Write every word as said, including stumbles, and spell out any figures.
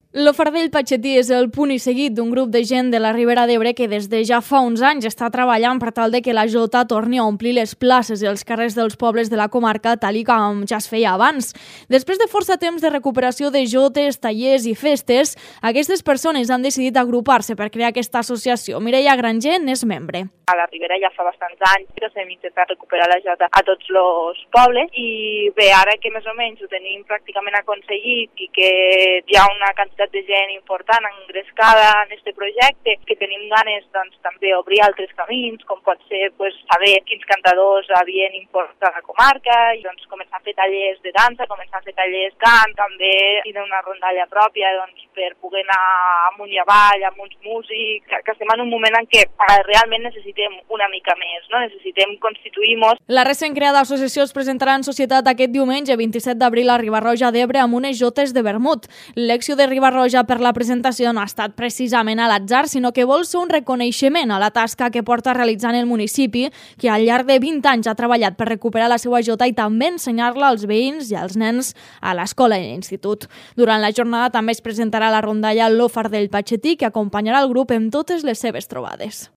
L'Ofardell Patxetí és el punt i seguit d'un grup de gent de la Ribera d'Ebre que des de ja fa uns anys està treballant per tal de que la Jota torni a omplir les places i els carrers dels pobles de la comarca tal i com ja es feia abans. Després de força temps de recuperació de jotes, tallers i festes, aquestes persones han decidit agrupar-se per crear aquesta associació. Mireia Granger n'és membre. A la Ribera ja fa bastants anys que hem intentat recuperar la Jota a tots els pobles i bé, ara que més o menys ho tenim pràcticament aconseguit i que hi ha una quantitat de gent important engrescada en aquest projecte, que tenim ganes doncs, també obrir altres camins, com pot ser pues, saber quins cantadors havien import a la comarca, i doncs, començar a fer tallers de dansa, començar a fer tallers de cant, també tindre una rondalla pròpia doncs, per poder anar amunt i avall amb uns músics, que, que estem en un moment en què eh, realment necessitem una mica més, no? Necessitem constituir-nos. La recent creada associació es presentarà en societat aquest diumenge vint-i-set d'abril a Riba-roja d'Ebre amb unes jotes de vermut. L'elecció de Riba-roja per la presentació no ha estat precisament a l'atzar, sinó que vol ser un reconeixement a la tasca que porta realitzant el municipi, que al llarg de vint anys ha treballat per recuperar la seva jota i també ensenyar-la als veïns i als nens a l'escola i l'institut. Durant la jornada també es presentarà la rondalla L'Ofardell Patxetí, que acompanyarà el grup en totes les seves trobades.